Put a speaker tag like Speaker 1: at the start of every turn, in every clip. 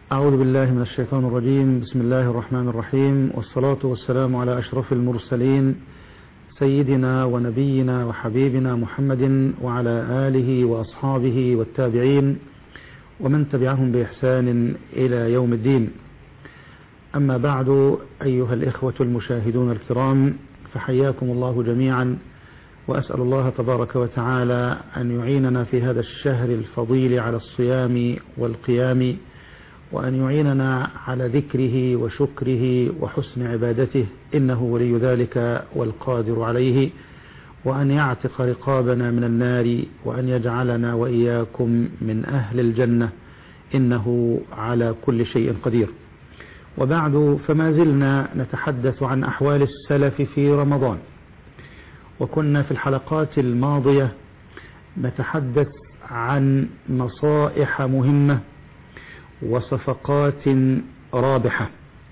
Speaker 1: أعوذ بالله من الشيطان الرجيم. بسم الله الرحمن الرحيم، والصلاة والسلام على أشرف المرسلين سيدنا ونبينا وحبيبنا محمد وعلى آله وأصحابه والتابعين ومن تبعهم بإحسان إلى يوم الدين. أما بعد، أيها الإخوة المشاهدون الكرام، فحياكم الله جميعا، وأسأل الله تبارك وتعالى أن يعيننا في هذا الشهر الفضيل على الصيام والقيام، وأن يعيننا على ذكره وشكره وحسن عبادته، إنه ولي ذلك والقادر عليه، وأن يعتق رقابنا من النار، وأن يجعلنا وإياكم من أهل الجنة، إنه على كل شيء قدير. وبعد، فما زلنا نتحدث عن أحوال السلف في رمضان، وكنا في الحلقات الماضية نتحدث عن نصائح مهمة وصفقات رابحة،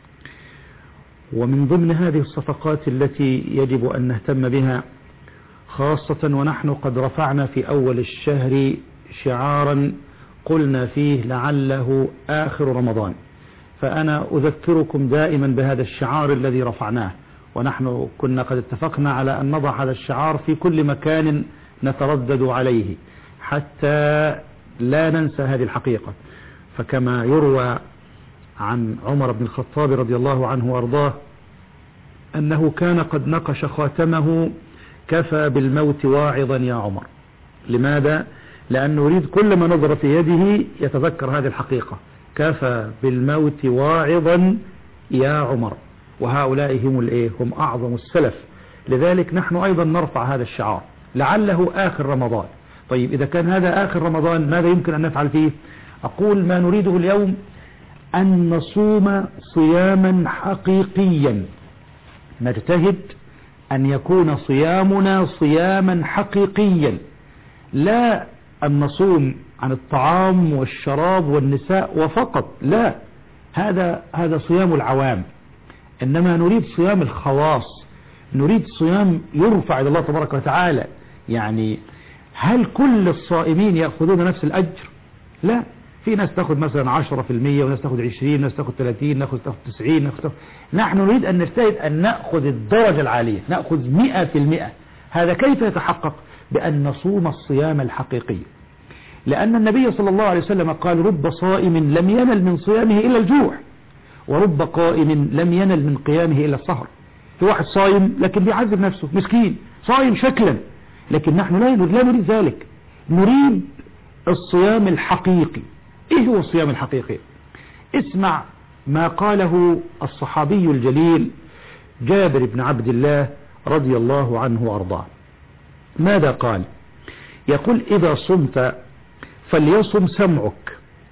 Speaker 1: ومن ضمن هذه الصفقات التي يجب أن نهتم بها، خاصة ونحن قد رفعنا في أول الشهر شعارا قلنا فيه لعله آخر رمضان، فأنا أذكركم دائما بهذا الشعار الذي رفعناه، ونحن كنا قد اتفقنا على أن نضع هذا الشعار في كل مكان نتردد عليه حتى لا ننسى هذه الحقيقة. فكما يروى عن عمر بن الخطاب رضي الله عنه وارضاه أنه كان قد نقش خاتمه: كفى بالموت واعظا يا عمر. لماذا؟ لأنه يريد كل ما نظر في يده يتذكر هذه الحقيقة: كفى بالموت واعظا يا عمر. وهؤلاء هم أعظم السلف، لذلك نحن أيضا نرفع هذا الشعار لعله آخر رمضان. طيب، إذا كان هذا آخر رمضان ماذا يمكن أن نفعل فيه؟ أقول ما نريده اليوم أن نصوم صياما حقيقيا، نجتهد أن يكون صيامنا صياما حقيقيا، لا أن نصوم عن الطعام والشراب والنساء وفقط، لا، هذا صيام العوام، إنما نريد صيام الخواص، نريد صيام يرفع إلى الله تبارك وتعالى. يعني هل كل الصائمين يأخذون نفس الأجر؟ لا، في ناس تأخذ مثلا 10%، وناس تأخذ 20%، وناس تأخذ 30%، ناس تأخذ 90%. نحن نريد أن نجتهد أن نأخذ الدرجة العالية، نأخذ 100%. هذا كيف يتحقق؟ بأن نصوم الصيام الحقيقي، لأن النبي صلى الله عليه وسلم قال: رب صائم لم ينل من صيامه إلا الجوع، ورب قائم لم ينل من قيامه إلا السهر. في واحد صائم لكن بيعذب نفسه، مسكين صائم شكلا، لكن نحن لا نريد ذلك، نريد الصيام الحقيقي. إيه هو الصيام الحقيقي؟ اسمع ما قاله الصحابي الجليل جابر بن عبد الله رضي الله عنه وأرضاه. ماذا قال؟ يقول: إذا صمت فليصم سمعك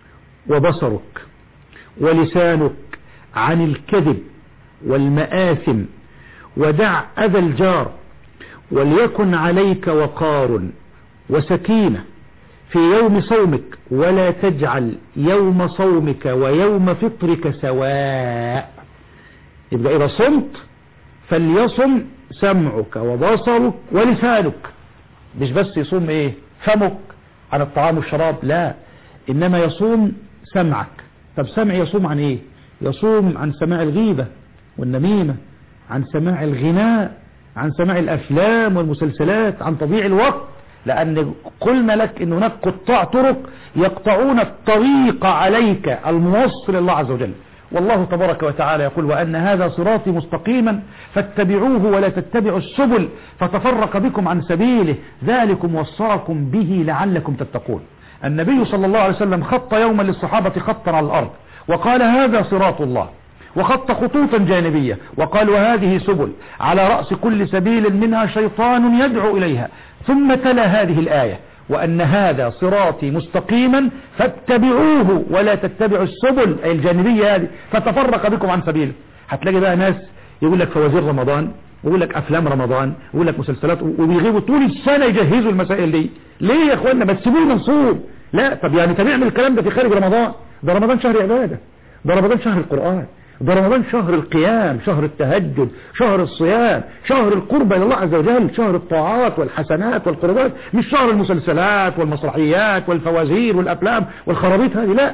Speaker 1: وبصرك ولسانك عن الكذب والمآثم، ودع أذى الجار، وليكن عليك وقار وسكينة في يوم صومك، ولا تجعل يوم صومك ويوم فطرك سواء. يبقى إذا صمت فليصم سمعك وبصرك ولسانك، مش بس يصوم فمك عن الطعام والشراب، لا، إنما يصوم سمعك. طب سمع يصوم عن إيه؟ يصوم عن سماع الغيبة والنميمة، عن سماع الغناء، عن سماع الأفلام والمسلسلات، عن تضييع الوقت، لأن قلنا لك أن هناك قطاع طرق يقطعون الطريق عليك الموصل الله عز وجل. والله تبارك وتعالى يقول: وأن هذا صراطي مستقيما فاتبعوه ولا تتبعوا السبل فتفرق بكم عن سبيله، ذلكم وصاكم به لعلكم تتقون. النبي صلى الله عليه وسلم خط يوما للصحابة خطا على الأرض، وقال: هذا صراط الله، وخط خطوطا جانبية، وقال: وهذه سبل، على رأس كل سبيل منها شيطان يدعو إليها، ثم تلا هذه الآية: وأن هذا صراطي مستقيما فاتبعوه ولا تتبعوا السبل، أي الجانبية هذه، فتفرق بكم عن سبيله. هتلاقي بقى ناس يقول لك فوازير رمضان، ويقول لك أفلام رمضان، ويقول لك مسلسلات، وبيغيبوا طول السنة يجهزوا المسائل دي. ليه يا أخوانا؟ ما تسيبونا نصوم. لا، طب يعني نعمل الكلام ده في خارج رمضان؟ ده رمضان شهر عبادة، ده رمضان شهر القرآن، ده رمضان شهر القيام، شهر التهجد، شهر الصيام، شهر القرب إلى الله عز وجل، شهر الطاعات والحسنات والقربات، مش شهر المسلسلات والمسرحيات والفوازير والأفلام والخرابيط هذه. لا،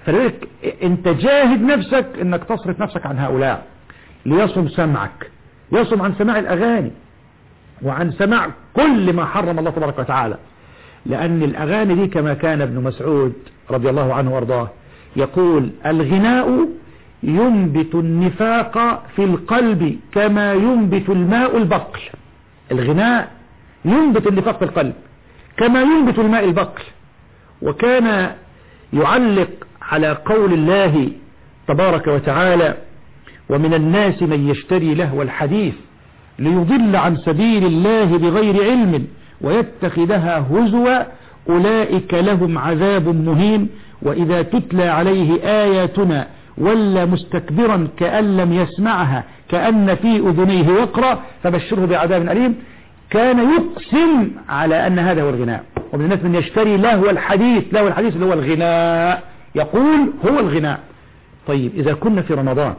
Speaker 1: فلذلك انت جاهد نفسك انك تصرف نفسك عن هؤلاء، ليصم سمعك، يصم عن سماع الأغاني وعن سماع كل ما حرم الله تبارك وتعالى. لأن الأغاني دي كما كان ابن مسعود رضي الله عنه وارضاه يقول: الغناء ينبت النفاق في القلب كما ينبت الماء البقل. الغناء ينبت النفاق في القلب كما ينبت الماء البقل. وكان يعلق على قول الله تبارك وتعالى: ومن الناس من يشتري لهو الحديث ليضل عن سبيل الله بغير علم ويتخذها هزوا أولئك لهم عذاب مهين وإذا تتلى عليه آياتنا ولى مستكبرا كأن لم يسمعها كأن في أذنيه وقرا فبشره بعذاب أليم. كان يقسم على أن هذا هو الغناء. ومن الناس من يشتري لهو الحديث، لهو الحديث اللي هو الغناء، يقول هو الغناء. طيب إذا كنا في رمضان،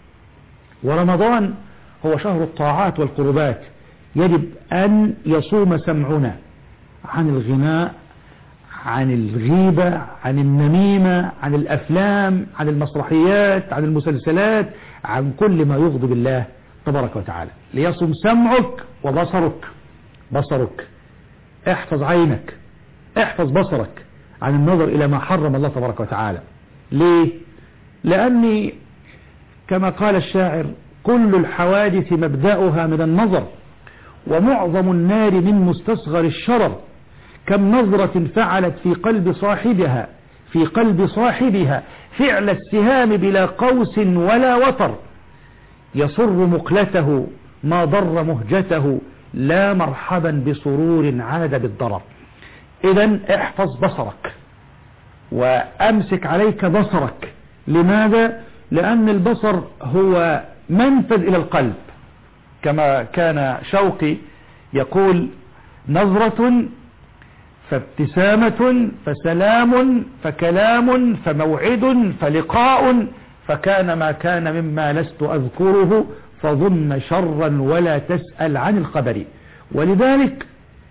Speaker 1: ورمضان هو شهر الطاعات والقربات، يجب أن يصوم سمعنا عن الغناء، عن الغيبة، عن النميمة، عن الأفلام، عن المسرحيات، عن المسلسلات، عن كل ما يغضب الله تبارك وتعالى. ليصم سمعك وبصرك. بصرك، احفظ عينك، احفظ بصرك عن النظر إلى ما حرم الله تبارك وتعالى. ليه؟ لأني كما قال الشاعر: كل الحوادث مبدأها من النظر ومعظم النار من مستصغر الشرر، كم نظرة فعلت في قلب صاحبها فعل السهام بلا قوس ولا وتر، يصر مقلته ما ضر مهجته لا مرحبا بسرور عاد بالضرر. إذن احفظ بصرك وأمسك عليك بصرك. لماذا؟ لأن البصر هو منفذ إلى القلب، كما كان شوقي يقول: نظرة فابتسامة فسلام فكلام فموعد فلقاء فكان ما كان مما لست أذكره فظن شرا ولا تسأل عن الخبر. ولذلك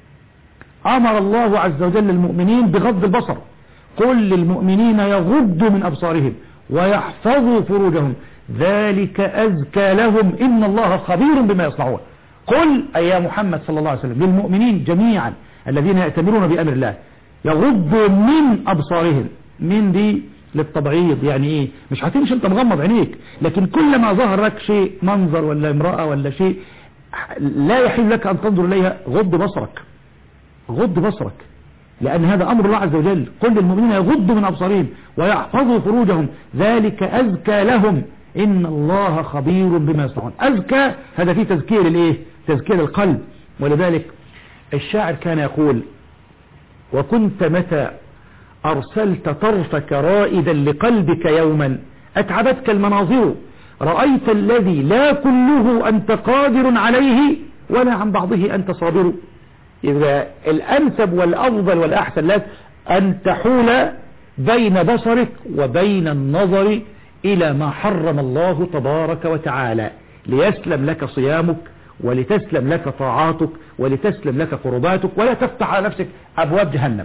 Speaker 1: أمر الله عز وجل المؤمنين بغض البصر: قل للمؤمنين يغضوا من أبصارهم ويحفظوا فروجهم ذلك أزكى لهم إن الله خبير بما يصنعون. قل أي يا محمد صلى الله عليه وسلم للمؤمنين جميعا الذين يأتمرون بأمر الله يغضوا من أبصارهم. من دي للتبعيض، يعني إيه؟ مش هتمشي أنت مغمض عينيك، لكن كلما ظهر لك شيء، منظر ولا امرأة ولا شيء لا يحل لك أن تنظر إليها، غض بصرك، غض بصرك، لأن هذا أمر الله عز وجل. قل للمؤمنين يغضوا من أبصارهم ويحفظوا فروجهم ذلك أزكى لهم إن الله خبير بما يصنعون. أزكى هذا فيه تذكير الإيه؟ تذكير القلب. ولذلك الشاعر كان يقول: وكنت متى أرسلت طرفك رائدا لقلبك يوما أتعبتك المناظر رأيت الذي لا كله أنت قادر عليه ولا عن بعضه أنت صابر. إذا الأنسب والأفضل والأحسن لك أن تحول بين بصرك وبين النظر إلى ما حرم الله تبارك وتعالى، ليسلم لك صيامك ولتسلم لك طاعاتك ولتسلم لك قرباتك ولا تفتح على نفسك أبواب جهنم.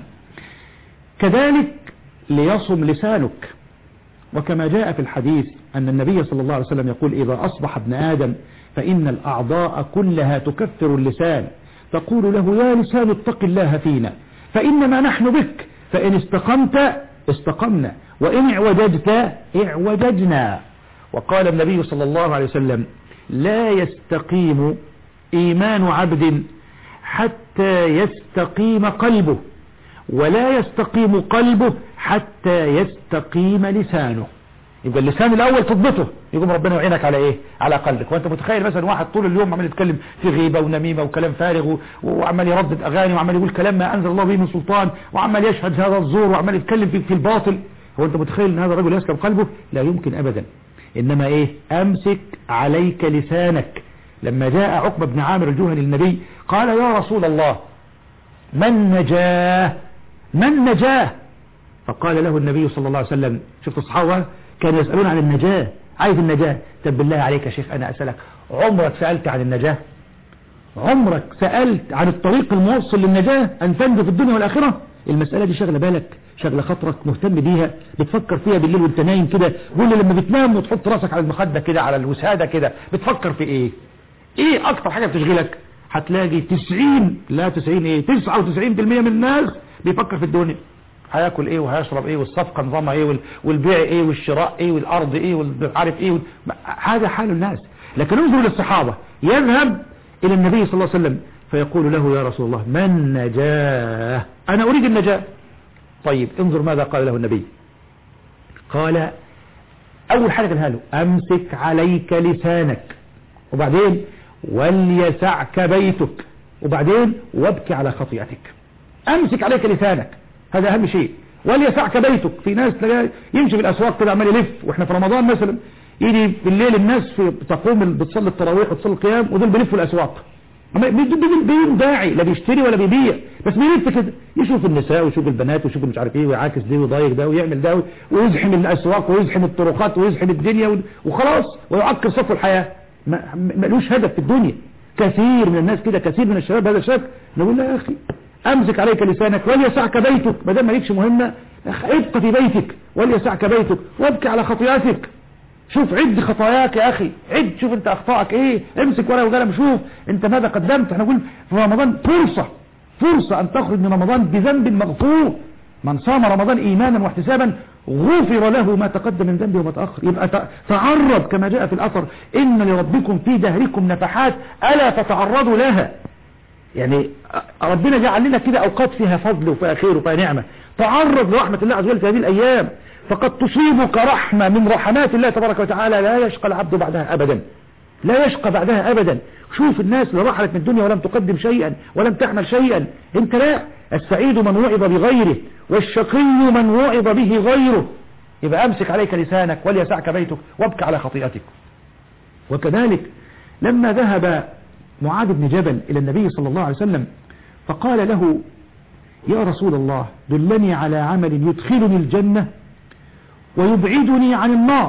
Speaker 1: كذلك ليصم لسانك، وكما جاء في الحديث أن النبي صلى الله عليه وسلم يقول: إذا أصبح ابن آدم فإن الأعضاء كلها تكفر اللسان تقول له: يا لسان اتق الله فينا فإنما نحن بك فإن استقمت استقمنا وإن اعوججت اعوججنا. وقال النبي صلى الله عليه وسلم: لا يستقيم إيمان عبد حتى يستقيم قلبه ولا يستقيم قلبه حتى يستقيم لسانه. يبقى اللسان الأول تضبطه، يقوم ربنا يعينك على إيه؟ على قلبك. وأنت متخيل مثلا واحد طول اليوم عمال يتكلم في غيبة ونميمة وكلام فارغ وعمال يردد أغاني وعمال يقول كلام ما أنزل الله به من سلطان وعمال يشهد هذا الزور وعمال يتكلم في الباطل. هو أنت متخيل أن هذا الرجل يسلم قلبه؟ لا يمكن أبدا. إنما إيه؟ أمسك عليك لسانك. لما جاء عقبة بن عامر الجهني للنبي قال: يا رسول الله من نجاه؟ من نجاه؟ فقال له النبي صلى الله عليه وسلم: شفت الصحابة كانوا يسألون عن النجاة، عايز النجاة. طب بالله عليك يا شيخ أنا أسألك، عمرك سألت عن النجاة؟ عمرك سألت عن الطريق الموصل للنجاة أن تنجو في الدنيا والآخرة؟ المسألة دي شغلة بالك، شغله خاطرك، مهتم بيها، بتفكر فيها بالليل وانت نايم كده. قول لي لما بتنام وتحط راسك على المخده كده على الوساده كده بتفكر في ايه؟ ايه اكتر حاجه بتشغلك؟ هتلاقي 99% من الناس بيفكر في الدنيا، هياكل ايه وهيشرب ايه والصفقه نظامها ايه والبيع ايه والشراء ايه والارض ايه والعارف ايه هذا حال الناس. لكن انظروا للصحابه، يذهب الى النبي صلى الله عليه وسلم فيقول له: يا رسول الله ما النجاه؟ انا اريد النجاه. طيب انظر ماذا قال له النبي. قال اول حاجه قالها له: امسك عليك لسانك، وبعدين وليسعك بيتك، وبعدين وابكي على خطيئتك. امسك عليك لسانك، هذا اهم شيء. وليسعك بيتك. في ناس يمشي في الاسواق كده عمال يلف، واحنا في رمضان مثلا يجي بالليل الناس تقوم بتصلي التراويح وتصلي القيام ودول بيلفوا الاسواق بدون داعي، لا بيشتري ولا بيبيع، بس بيلف كده يشوف النساء ويشوف البنات ويشوف مش عارف ايه ويعاكس دي ويضايق ده ويعمل ده ويزحم الاسواق ويزحم الطرقات ويزحم الدنيا وخلاص ويعكر صف الحياه. ملوش هدف في الدنيا. كثير من الناس كده، كثير من الشباب هذا الشكل. نقول له يا اخي امسك عليك لسانك وليسعك بيتك، ما دام مالكش مهمه ابقى في بيتك وليسعك بيتك وابكي على خطيئتك. شوف عد خطاياك يا اخي، عد شوف انت اخطائك ايه، امسك ورقه وقلم شوف انت ماذا قدمت. احنا نقول في رمضان فرصه ان تخرج من رمضان بذنب مغفور. من صام رمضان ايمانا واحتسابا غفر له ما تقدم من ذنبه وما تاخر. يبقى تعرض كما جاء في الاثر: ان لربكم في دهركم نفحات الا فتعرضوا لها. يعني ربنا جعل لنا كده اوقات فيها فضل وفيها خير وفيها نعمه. تعرض لرحمه الله عز وجل في هذه الايام، فقد تصيبك رحمه من رحمات الله تبارك وتعالى لا يشقى العبد بعدها ابدا، لا يشقى بعدها ابدا. شوف الناس اللي رحلت من الدنيا ولم تقدم شيئا ولم تعمل شيئا، انت لا. السعيد من وعظ بغيره والشقي من وعظ به غيره. يبقى امسك عليك لسانك وليسعك بيتك وابكي على خطيئتك. وكذلك لما ذهب معاذ بن جبل إلى النبي صلى الله عليه وسلم فقال له: يا رسول الله دلني على عمل يدخلني الجنة ويبعدني عن النار.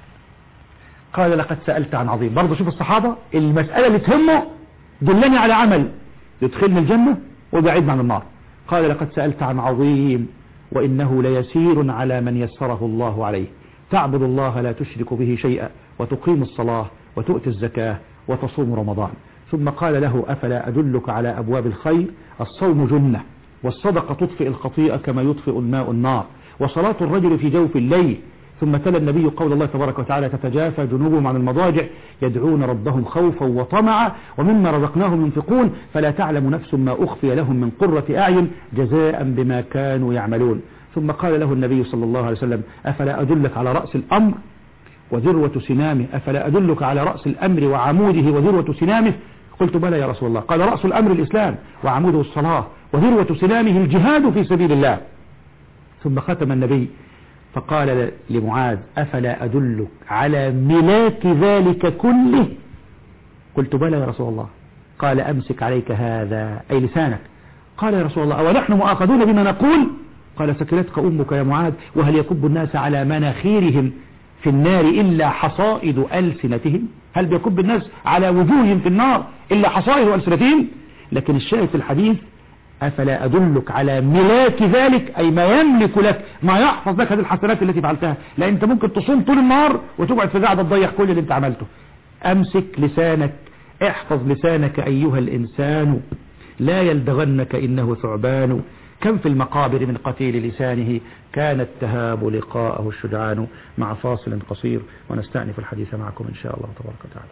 Speaker 1: قال: لقد سألت عن عظيم. برضه شوف الصحابة المسألة اللي تهمه دلني على عمل يدخلني الجنة ويبعدني عن النار. قال: لقد سألت عن عظيم وإنه ليسير على من يسره الله عليه. تعبد الله لا تشرك به شيئا وتقيم الصلاة وتؤتي الزكاة وتصوم رمضان. ثم قال له: أفلا أدلك على أبواب الخير؟ الصوم جنة، والصدقة تطفئ الخطيئة كما يطفئ الماء النار، وصلاة الرجل في جوف الليل. ثم تلا النبي قول الله تبارك وتعالى: تتجافى جنوبهم عن المضاجع يدعون ربهم خوفا وطمعا ومما رزقناهم ينفقون فلا تعلم نفس ما أخفي لهم من قرة أعين جزاء بما كانوا يعملون. ثم قال له النبي صلى الله عليه وسلم: أفلا أدلك على رأس الأمر وذروة سنامه؟ أفلا أدلك على رأس الأمر وعموده وذروة سنامه؟ قلت: بلى يا رسول الله. قال: رأس الأمر الإسلام وعموده الصلاة وذروة سنامه الجهاد في سبيل الله. ثم ختم النبي فقال لمعاذ: أفلا أدلك على ملاك ذلك كله؟ قلت: بلى يا رسول الله. قال: أمسك عليك هذا أي لسانك. قال: يا رسول الله أونحن مؤاخذون بما نقول؟ قال: سكلتك أمك يا معاذ، وهل يكب الناس على مناخيرهم في النار إلا حصائد ألسنتهم؟ هل بيكب الناس على وجوههم في النار إلا حصائد ألسنتهم؟ لكن الشاهد في الحديث: أفلا أدلك على ملاك ذلك أي ما يملك لك، ما يحفظ لك هذه الحسنات التي فعلتها. لأن أنت ممكن تصوم طول النهار وتقعد في قاعدة تضيع كل اللي أنت عملته. أمسك لسانك، احفظ لسانك أيها الإنسان لا يلدغنك إنه ثعبان. كم في المقابر من قتيل لسانه كانت تهاب لقاءه الشجعان. مع فاصل قصير ونستأنف الحديث معكم إن شاء الله تبارك وتعالى.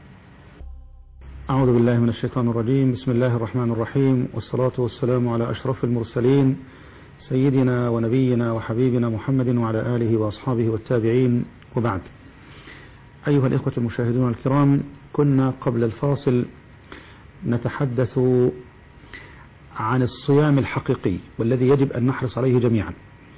Speaker 1: أعوذ بالله من الشيطان الرجيم. بسم الله الرحمن الرحيم، والصلاة والسلام على أشرف المرسلين سيدنا ونبينا وحبيبنا محمد وعلى آله وأصحابه والتابعين، وبعد. أيها الإخوة المشاهدون الكرام، كنا قبل الفاصل نتحدث عن الصيام الحقيقي والذي يجب أن نحرص عليه جميعا.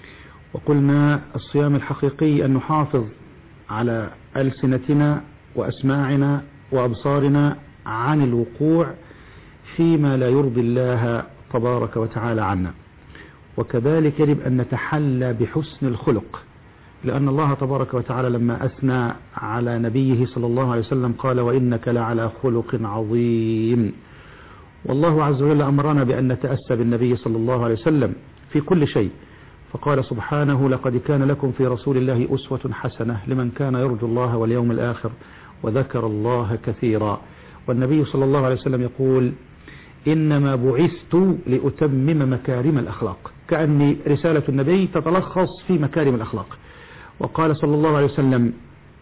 Speaker 1: وقلنا الصيام الحقيقي أن نحافظ على ألسنتنا وأسماعنا وأبصارنا عن الوقوع فيما لا يرضي الله تبارك وتعالى عنا. وكذلك يجب أن نتحلى بحسن الخلق، لأن الله تبارك وتعالى لما أثنى على نبيه صلى الله عليه وسلم قال: وإنك لعلى خلق عظيم. والله عز وجل أمرنا بأن نتأسى بالنبي صلى الله عليه وسلم في كل شيء، فقال سبحانه: لقد كان لكم في رسول الله أسوة حسنة لمن كان يرجو الله واليوم الآخر وذكر الله كثيرا. والنبي صلى الله عليه وسلم يقول: إنما بعثت لأتمم مكارم الأخلاق، كأن رسالة النبي تتلخص في مكارم الأخلاق. وقال صلى الله عليه وسلم: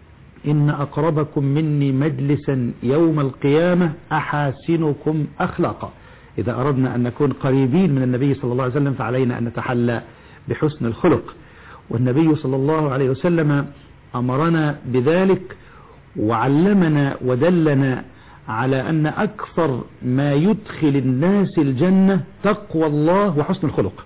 Speaker 1: إن أقربكم مني مجلسا يوم القيامة أحاسنكم أخلاقا. إذا أردنا أن نكون قريبين من النبي صلى الله عليه وسلم فعلينا أن نتحلى بحسن الخلق. والنبي صلى الله عليه وسلم أمرنا بذلك وعلمنا ودلنا على أن أكثر ما يدخل الناس الجنة تقوى الله وحسن الخلق،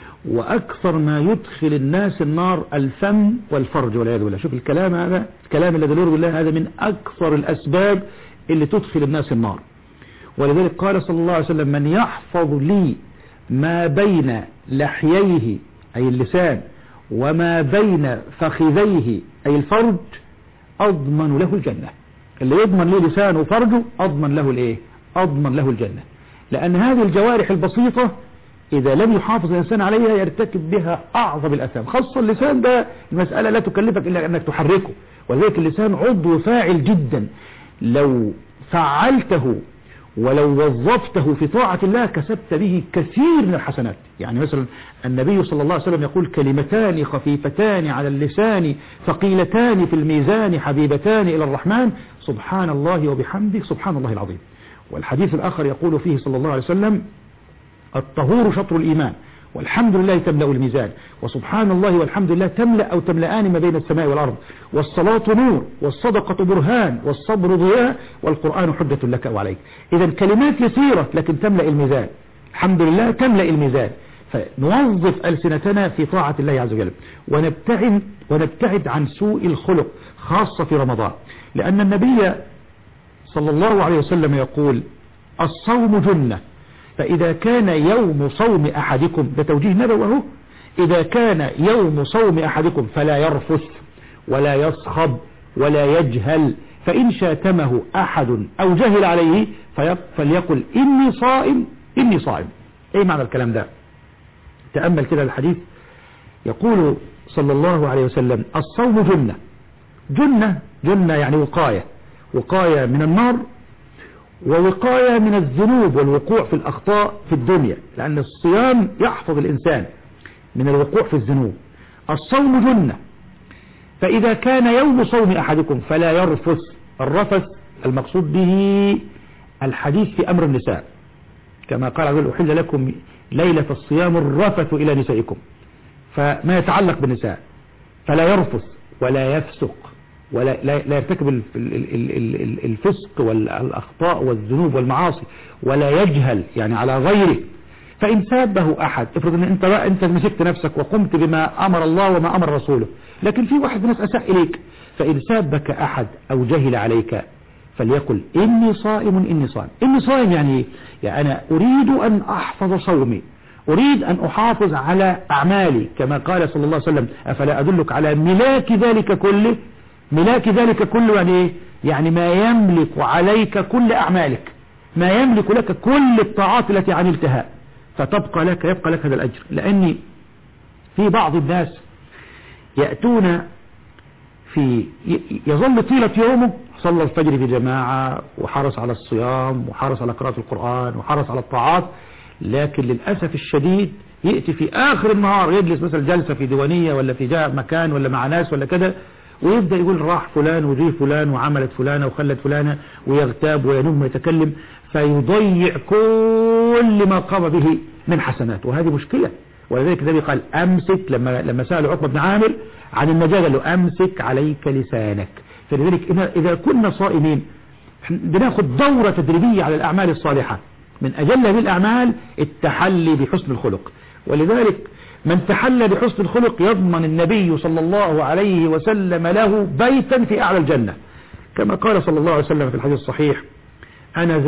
Speaker 1: وأكثر ما يدخل الناس النار الفم والفرج والعياذ بالله. شوف الكلام هذا، الكلام الذي لا يرضي الله، هذا من أكثر الأسباب اللي تدخل الناس النار. ولذلك قال صلى الله عليه وسلم: من يحفظ لي ما بين لحييه أي اللسان وما بين فخذيه أي الفرج أضمن له الجنة. اللي يضمن لي لسانه وفرجه أضمن له الإيه؟ أضمن له الجنة. لأن هذه الجوارح البسيطة إذا لم يحافظ الإنسان عليها يرتكب بها أعظم الأثام، خاصة اللسان ده المسألة لا تكلفك إلا أنك تحركه، ولذلك اللسان عضو فاعل جدا، لو فعلته ولو وظفته في طاعة الله كسبت به كثير من الحسنات. يعني مثلا النبي صلى الله عليه وسلم يقول: كلمتان خفيفتان على اللسان ثقيلتان في الميزان حبيبتان إلى الرحمن سبحان الله وبحمده سبحان الله العظيم. والحديث الآخر يقول فيه صلى الله عليه وسلم: الطهور شطر الإيمان والحمد لله تملأ الميزان وسبحان الله والحمد لله تملأ أو تملأان ما بين السماء والأرض، والصلاة نور والصدقة برهان والصبر ضياء والقرآن حجة لك أو عليك. إذا كلمات يسيرة لكن تملأ الميزان، الحمد لله تملأ الميزان. فنوظف ألسنتنا في طاعة الله عز وجل ونبتعد عن سوء الخلق خاصة في رمضان، لأن النبي صلى الله عليه وسلم يقول: الصوم جنة، فإذا كان يوم صوم أحدكم، ده توجيه نبوي أهو، إذا كان يوم صوم أحدكم فلا يرفث ولا يصخب ولا يجهل، فإن شاتمه أحد أو جهل عليه فليقل: إني صائم إني صائم. إيه معنى الكلام ده؟ تأمل كده الحديث، يقول صلى الله عليه وسلم: الصوم جنة. جنة يعني وقاية من النار ووقاية من الذنوب والوقوع في الأخطاء في الدنيا، لأن الصيام يحفظ الإنسان من الوقوع في الذنوب. الصوم جنة، فإذا كان يوم صوم أحدكم فلا يرفث. الرفث المقصود به الحديث في أمر النساء، كما قال عز وجل: أحل لكم ليلة الصيام الرفث إلى نسائكم، فما يتعلق بالنساء. فلا يرفث ولا يفسق ولا لا يرتكب الفسق والأخطاء والذنوب والمعاصي، ولا يجهل يعني على غيره. فإن سابه أحد، افرض أن أنت مسكت نفسك وقمت بما أمر الله وما أمر رسوله، لكن في واحد من الناس أساء إليك، فإن سابك أحد أو جهل عليك فليقل: إني صائم إني صائم. إني صائم يعني أنا أريد أن أحفظ صومي، أريد أن أحافظ على أعمالي، كما قال صلى الله عليه وسلم: أفلا أدلك على ملاك ذلك كله. ملاك ذلك كله يعني إيه؟ يعني ما يملك عليك كل أعمالك، ما يملك لك كل الطاعات التي عملتها، يبقى لك هذا الأجر. لأن في بعض الناس يأتون يظل طيلة يومه صلى الفجر في جماعة وحرص على الصيام وحرص على قراءة القرآن وحرص على الطاعات، لكن للأسف الشديد يأتي في آخر النهار يجلس مثلا جلسة في ديوانية ولا في مكان ولا مع ناس ولا كده، ويبدأ يقول: راح فلان وجي فلان وعملت فلانة وخلت فلانة، ويغتاب وينم ويتكلم، فيضيع كل ما قام به من حسنات، وهذه مشكلة. ولذلك النبي قال: أمسك، لما سأل عقبة بن عامر عن النجاة قال له: أمسك عليك لسانك. فلذلك إذا كنا صائمين بناخد دورة تدريبية على الأعمال الصالحة، من أجل هذه الأعمال التحلي بحسن الخلق. ولذلك من تحلى بحسن الخلق يضمن النبي صلى الله عليه وسلم له بيتا في أعلى الجنة، كما قال صلى الله عليه وسلم في الحديث الصحيح: أنا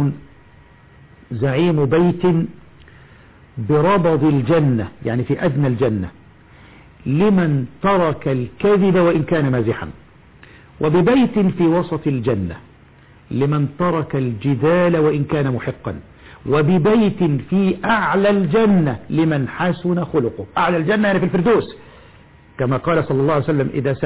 Speaker 1: زعيم بيت بربض الجنة، يعني في أدنى الجنة، لمن ترك الكذب وإن كان مازحا، وببيت في وسط الجنة لمن ترك الجدال وإن كان محقا، وببيت في أعلى الجنة لمن حسن خلقه. أعلى الجنة يعني في الفردوس، كما قال صلى الله عليه وسلم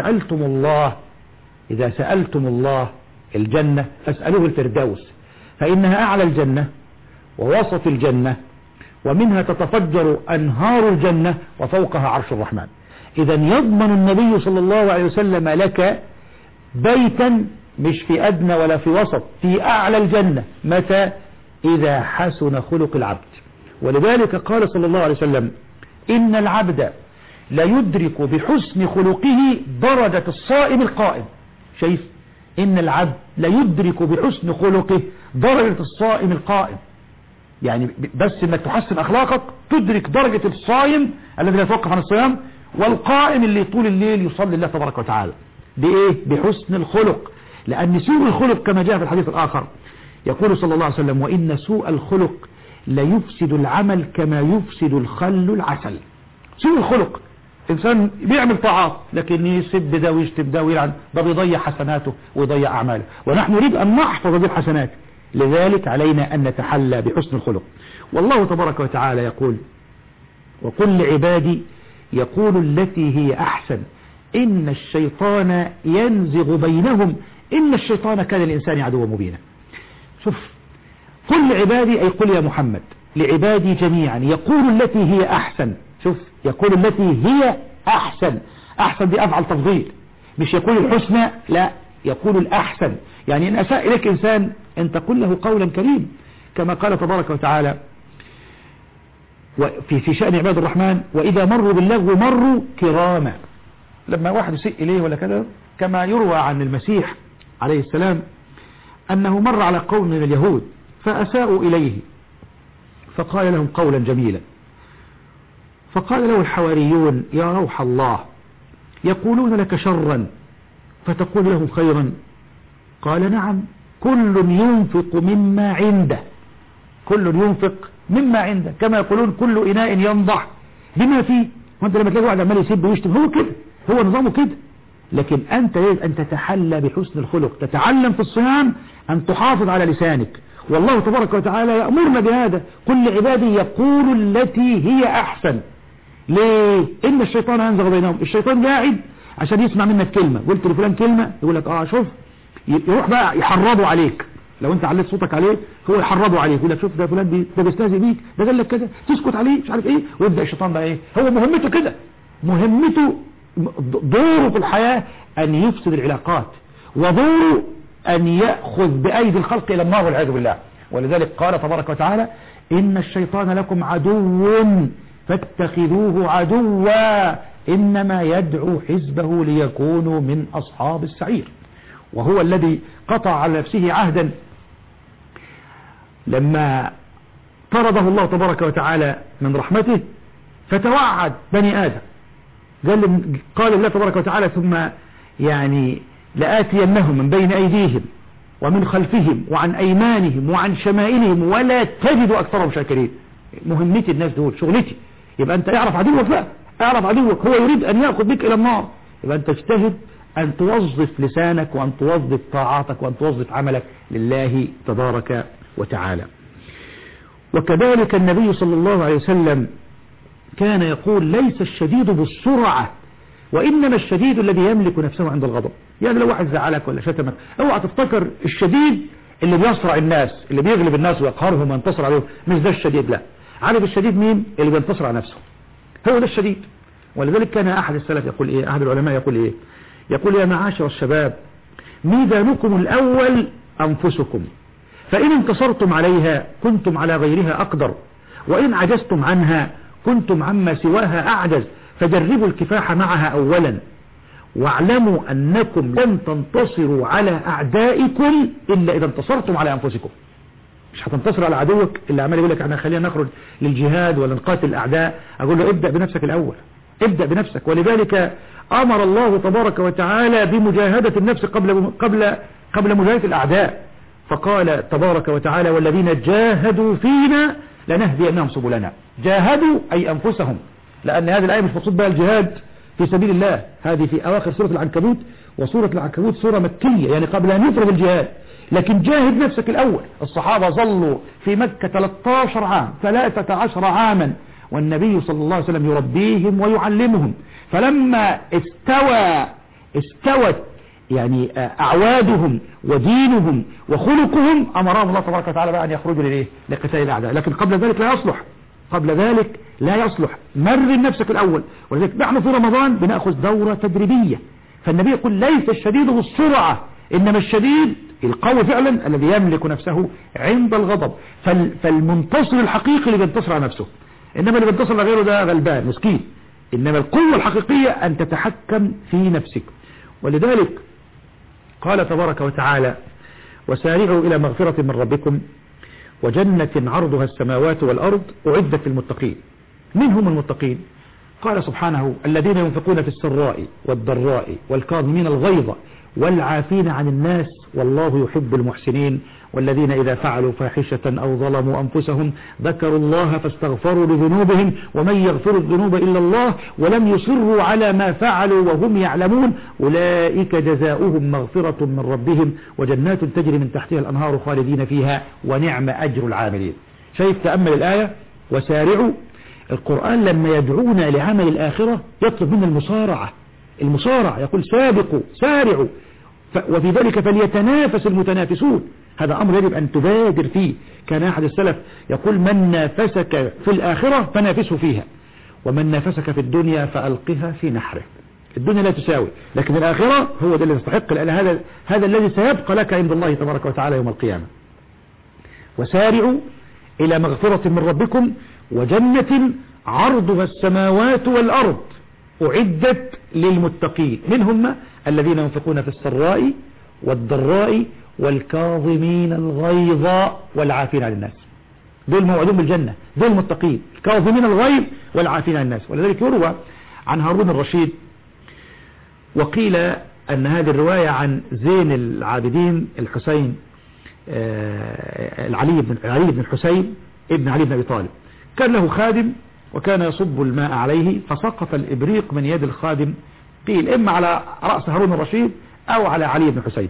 Speaker 1: إذا سألتم الله الجنة فاسألوه الفردوس، فإنها أعلى الجنة ووسط الجنة ومنها تتفجر أنهار الجنة وفوقها عرش الرحمن. إذا يضمن النبي صلى الله عليه وسلم لك بيتا مش في أدنى ولا في وسط، في أعلى الجنة. متى؟ إذا حسن خلق العبد. ولذلك قال صلى الله عليه وسلم إن العبد لا يدرك بحسن خلقه درجة الصائم القائم. شايف؟ إن العبد لا يدرك بحسن خلقه درجة الصائم القائم، يعني بس انك تحسن اخلاقك تدرك درجة الصائم الذي لا يتوقف عن الصيام، والقائم اللي طول الليل يصلي الله تبارك وتعالى. بإيه؟ بحسن الخلق. لأن سوء الخلق كما جاء في الحديث الآخر يقول صلى الله عليه وسلم وإن سوء الخلق لا يفسد العمل كما يفسد الخل العسل. سوء الخلق إنسان بيعمل طاعات لكن يسب ده ويشتم ده ويلعن، ده بيضيع حسناته ويضيع أعماله، ونحن نريد أن نحفظ هذه الحسنات. لذلك علينا أن نتحلى بحسن الخلق. والله تبارك وتعالى يقول وقل لعبادي يقول التي هي أحسن إن الشيطان ينزغ بينهم إن الشيطان كان الإنسان عدوا مبينا. شوف، قل لعبادي أي قل يا محمد لعبادي جميعا يقول التي هي أحسن. شوف، يقول التي هي أحسن. أحسن دي أفعل تفضيل، مش يقول الحسنى، لا، يقول الأحسن. يعني إن أساء إليك إنسان أن تقول له قولا كريم، كما قال تبارك وتعالى في شأن عباد الرحمن وإذا مروا باللغو مروا كراما. لما واحد يسيء إليه ولا كذا، كما يروى عن المسيح عليه السلام أنه مر على قوم من اليهود فأساءوا إليه فقال لهم قولا جميلا، فقال له الحواريون يا روح الله يقولون لك شرا فتقول لهم خيرا؟ قال نعم، كل ينفق مما عنده، كل ينفق مما عنده، كما يقولون كل إناء ينضح بما فيه. وانت لما تلاقي واحد عمال يسب ويشتم هو كده، هو نظامه كده. لكن أنت يجب أن تتحلى بحسن الخلق، تتعلم في الصيام أن تحافظ على لسانك. والله تبارك وتعالى يأمرنا بهذا، كل عبادي يقول التي هي أحسن. ليه؟ إن الشيطان ينزغ بينهم. الشيطان قاعد عشان يسمع منك كلمة، قلت لفلان كلمة يقول لك شوف، يروح بقى يحرضوا عليك. لو انت عليت صوتك عليه هو يحرضوا عليه، يقول لك شوف ده فلان ده بيستهزئ بيك، ده قال لك كذا، تسكت عليه مش عارف ايه. ويبدأ الشيطان بقى ايه، هو مهمته كده، مهمته دوره في الحياة أن يفسد العلاقات، ودوره أن يأخذ بأيدي الخلق إلى النار والعياذ بالله. ولذلك قال تبارك وتعالى إن الشيطان لكم عدو فاتخذوه عدوا إنما يدعو حزبه ليكونوا من أصحاب السعير. وهو الذي قطع على نفسه عهدا لما طرده الله تبارك وتعالى من رحمته فتوعد بني آدم، قال الله تبارك وتعالى ثم يعني لآتينهم من بين أيديهم ومن خلفهم وعن أيمانهم وعن شمائلهم ولا تجد أكثرهم شاكرين. مهمتي الناس دول، شغلتي. يبقى أنت اعرف عدوك بقى، اعرف عدوك، هو يريد أن يأخذ بك إلى النار. يبقى أنت اجتهد أن توظف لسانك وأن توظف طاعاتك وأن توظف عملك لله تبارك وتعالى. وكذلك النبي صلى الله عليه وسلم كان يقول ليس الشديد بالسرعة وإنما الشديد الذي يملك نفسه عند الغضب. يعني لو واحد زعلك ولا شتمك اوعى تفتكر الشديد اللي بيصرع الناس، اللي بيغلب الناس ويقهرهم وينتصر عليهم، مش ده الشديد. لا، عارف الشديد مين؟ اللي بينتصر على نفسه، هو ده الشديد. ولذلك كان أحد السلف يقول إيه، أحد العلماء يقول إيه، يقول يا معاشر الشباب ميزانكم الأول أنفسكم، فإن انتصرتم عليها كنتم على غيرها أقدر، وإن عجزتم عنها كنتم عما سواها أعجز، فجربوا الكفاح معها أولا، واعلموا أنكم لن تنتصروا على أعدائكم إلا إذا انتصرتم على أنفسكم. مش هتنتصر على عدوك اللي عمال يقول لك احنا خلينا نخرج للجهاد ولا نقاتل الأعداء. أقول له ابدأ بنفسك الأول، ابدأ بنفسك. ولذلك أمر الله تبارك وتعالى بمجاهدة النفس قبل مجاهدة الأعداء، فقال تبارك وتعالى والذين جاهدوا فينا لنهدينهم سبلنا. جاهدوا أي أنفسهم، لأن هذه الآية مش مقصود بها الجهاد في سبيل الله. هذه في أواخر سورة العنكبوت، وسورة العنكبوت سورة مكية يعني قبل أن يفرض الجهاد، لكن جاهد نفسك الأول. الصحابة ظلوا في مكة 13 عام 13 عاما والنبي صلى الله عليه وسلم يربيهم ويعلمهم، فلما استوت يعني أعوادهم ودينهم وخلقهم أمرهم الله تبارك وتعالى بقى أن يخرجوا لقتال الأعداء. لكن قبل ذلك لا يصلح، قبل ذلك لا يصلح. مرن نفسك الأول. ولذلك نحن في رمضان بنأخذ دورة تدريبية، فالنبي يقول ليس الشديد بالسرعة إنما الشديد القوي فعلا الذي يملك نفسه عند الغضب. فالمنتصر الحقيقي اللي بينتصر على نفسه، إنما اللي بينتصر على غيره ده غلبان مسكين. إنما القوة الحقيقية أن تتحكم في نفسك. ولذلك قال تبارك وتعالى وسارعوا إلى مغفرة من ربكم وجنة عرضها السماوات والأرض أعدت للمتقين. من هم المتقين؟ قال سبحانه الذين ينفقون في السراء والضراء والكاظمين الغيظ والعافين عن الناس والله يحب المحسنين والذين إذا فعلوا فاحشة أو ظلموا أنفسهم ذكروا الله فاستغفروا لذنوبهم ومن يغفر الذنوب إلا الله ولم يصروا على ما فعلوا وهم يعلمون أولئك جزاؤهم مغفرة من ربهم وجنات تجري من تحتها الأنهار خالدين فيها ونعم أجر العاملين. شايف تأمل الآية وسارعوا. القرآن لما يدعونا لعمل الآخرة يطلب منا المصارعة، يقول سابقوا سارعوا، وفي ذلك فليتنافس المتنافسون. هذا أمر يجب أن تبادر فيه. كان أحد السلف يقول من نافسك في الآخرة فنافسه فيها، ومن نافسك في الدنيا فألقها في نحره. الدنيا لا تساوي، لكن الآخرة هو ده اللي يستحق، لأن هذا الذي سيبقى لك عند الله تبارك وتعالى يوم القيامة. وسارعوا إلى مغفرة من ربكم وجنة عرضها السماوات والأرض أعدت للمتقين. من هم؟ الذين ينفقون في السراء والضراء والكاظمين الغيظ والعافين عن الناس. دول موعدون بالجنة، دول المتقين، الكاظمين الغيظ والعافين عن الناس. ولذلك يروى عن هارون الرشيد، وقيل أن هذه الرواية عن زين العابدين الحسين علي بن الحسين ابن علي بن أبي طالب. كان له خادم وكان يصب الماء عليه فسقط الإبريق من يد الخادم، قيل إما على رأس هارون الرشيد أو على علي بن حسين.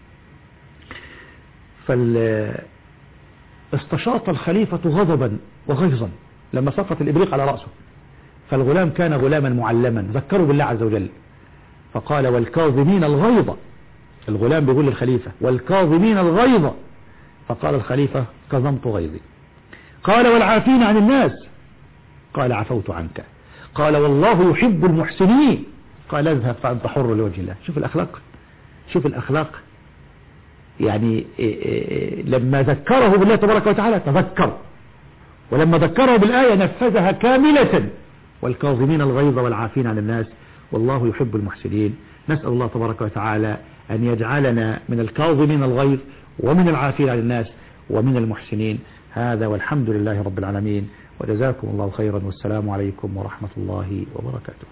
Speaker 1: فاستشاط الخليفة غضبا وغيظا لما سقط الإبريق على رأسه. فالغلام كان غلاما معلما ذكروا بالله عز وجل فقال والكاظمين الغيظ. الغلام بيقول للخليفة والكاظمين الغيظ، فقال الخليفة كظمت غيظي. قال والعافين عن الناس، قال عفوت عنك. قال والله يحب المحسنين، قال اذهب فأنت حر لوجه الله. شوف الأخلاق يعني لما ذكره بالله تبارك وتعالى تذكر، ولما ذكره بالآية نفذها كاملة. والكاظمين الغيظ والعافين عن الناس والله يحب المحسنين. نسأل الله تبارك وتعالى أن يجعلنا من الكاظمين الغيظ ومن العافين عن الناس ومن المحسنين. هذا والحمد لله رب العالمين، وجزاكم الله خيرا، والسلام عليكم ورحمة الله وبركاته.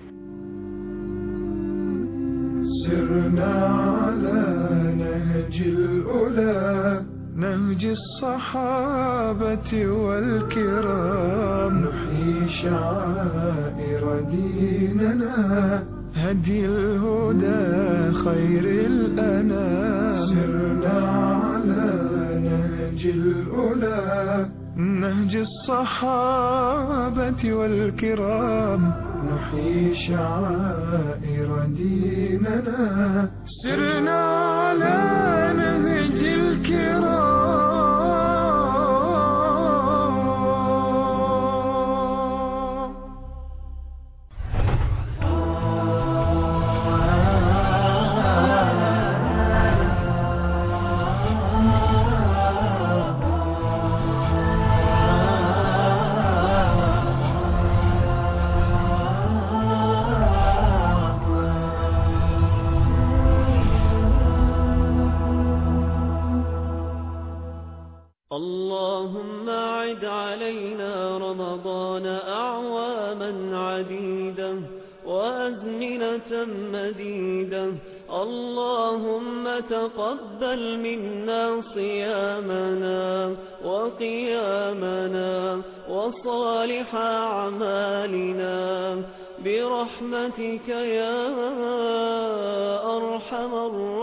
Speaker 2: سرنا على نهج الأولى، نهج الصحابة والكرام، نحيي شعائر ديننا، هدي الهدى خير الأنام. سرنا على نهج الأولى، نهج الصحابة والكرام، نحيي شعائر ديننا. سرنا على نهج الكرام.
Speaker 3: اللهم أعد علينا رمضان أعواما عديدة وأزمنة مديدة. اللهم تقبل منا صيامنا وقيامنا وصالح أعمالنا برحمتك يا أرحم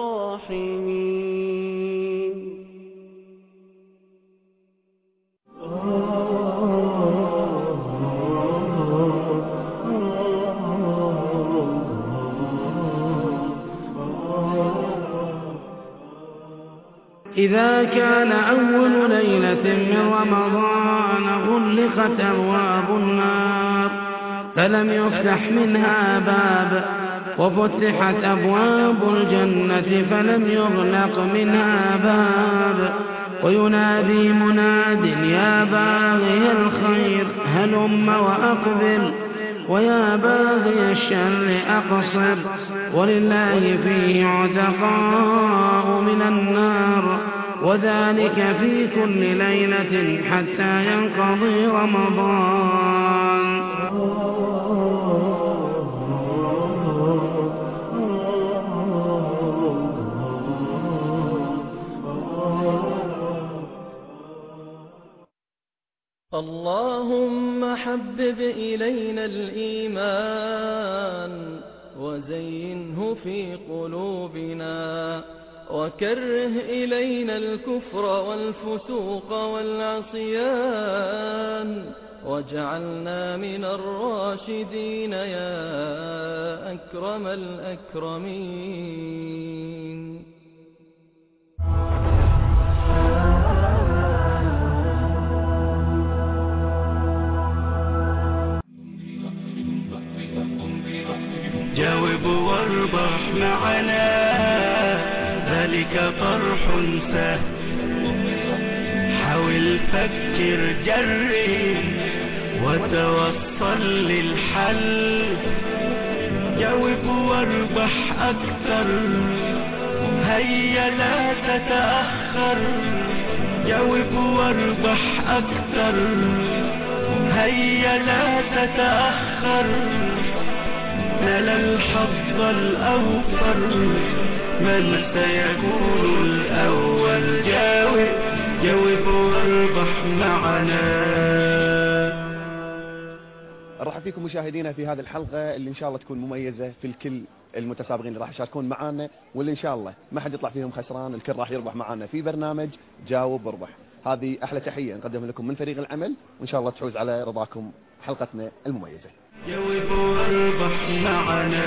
Speaker 3: الراحمين.
Speaker 4: إذا كان أول ليلة من رمضان غلقت أبواب النار فلم يفتح منها باب، وفتحت أبواب الجنة فلم يغلق منها باب، وينادي مناد يا باغي الخير هلم وأقبل، ويا باغي الشر أقصر، ولله فيه عتقاء من النار، وذلك في كل ليلة حتى ينقضي رمضان.
Speaker 3: اللهم حبب إلينا الإيمان وزينه في قلوبنا، وكره إلينا الكفر والفسوق والعصيان، واجعلنا من الراشدين يا أكرم الأكرمين.
Speaker 4: جاوب واربح معنا ذلك طرح سهل، حاول فكر جرب وتوصل للحل، جاوب واربح أكثر هيا لا تتأخر، جاوب واربح أكثر هيا لا تتأخر، نال الحظ الأوفر من سيكون الأول، جاوب واربح معنا.
Speaker 5: نرحب فيكم مشاهدينا في هذه الحلقة اللي إن شاء الله تكون مميزة في الكل المتسابقين اللي راح يشاركون معنا، واللي إن شاء الله ما حد يطلع فيهم خسران، الكل راح يربح معنا في برنامج جاوب واربح. هذه أحلى تحية نقدم لكم من فريق العمل، وإن شاء الله تحوز على رضاكم حلقتنا المميزة.
Speaker 4: جاوب واربح معنا.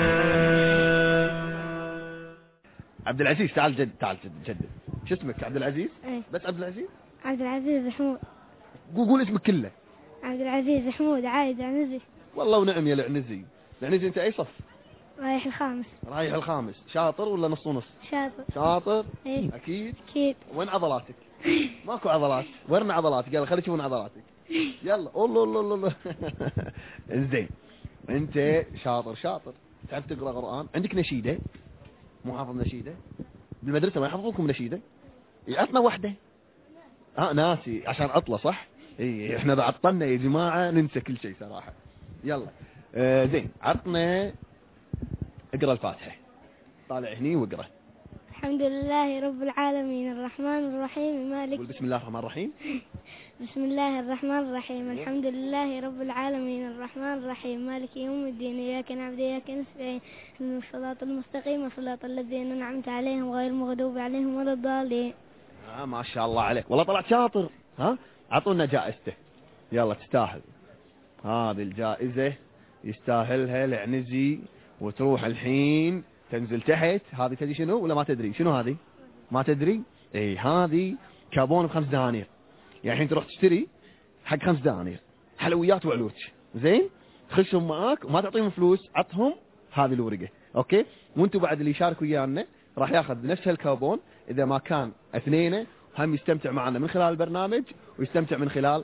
Speaker 5: عبد العزيز تعال جدد. شو اسمك عبد العزيز؟
Speaker 6: ايه
Speaker 5: بس عبد العزيز؟
Speaker 6: عبد العزيز حمود.
Speaker 5: قول اسمك كله.
Speaker 6: عبد العزيز حمود عايد عنزي.
Speaker 5: والله ونعم يا العنزي. العنزي انت اي صف؟
Speaker 6: رايح الخامس.
Speaker 5: رايح الخامس. شاطر ولا نص ونص؟ شاطر.
Speaker 6: ايه
Speaker 5: اكيد. وين عضلاتك؟ ماكو عضلات. ورنا عضلاتك، يلا خلي يشوفون عضلاتك. يلا الله انزين انت شاطر تعرف تقرا قرآن، عندك نشيدة؟ مو حافظ نشيدة؟ بالمدرسة ما يحفظونكم نشيدة؟ عطنا واحدة. ناسي عشان عطلة صح؟ اي احنا بعطلنا يا جماعة ننسى كل شيء صراحة. يلا زين عطنا اقرا الفاتحة، طالع هني واقرا.
Speaker 6: الحمد لله رب العالمين الرحمن الرحيم مالك.
Speaker 5: بسم الله الرحمن الرحيم.
Speaker 6: بسم الله الرحمن الرحيم الحمد لله رب العالمين الرحمن الرحيم مالك يوم الدين، إياك نعبد وإياك نستعين، اهدنا الصراط المستقيم صراط الذين أنعمت عليهم غير المغضوب عليهم ولا الضالين.
Speaker 5: ما شاء الله عليك، والله طلعت شاطر. اعطونا جائزته، يلا تستاهل هذه الجائزة، يستاهلها العنزي. وتروح الحين تنزل تحت. هذه تدري شنو ولا ما تدري شنو هذه؟ ما تدري؟ اي هذه كابون ب5 دنانير. يعني الحين تروح تشتري حق 5 دنانير حلويات وعلوش، زين تخشهم معاك وما تعطيهم فلوس، عطهم هذه الورقة، اوكي؟ وانتم بعد اللي يشارك ويانا راح ياخذ نفس هالكابون اذا ما كان اثنين، هم يستمتع معنا من خلال البرنامج ويستمتع من خلال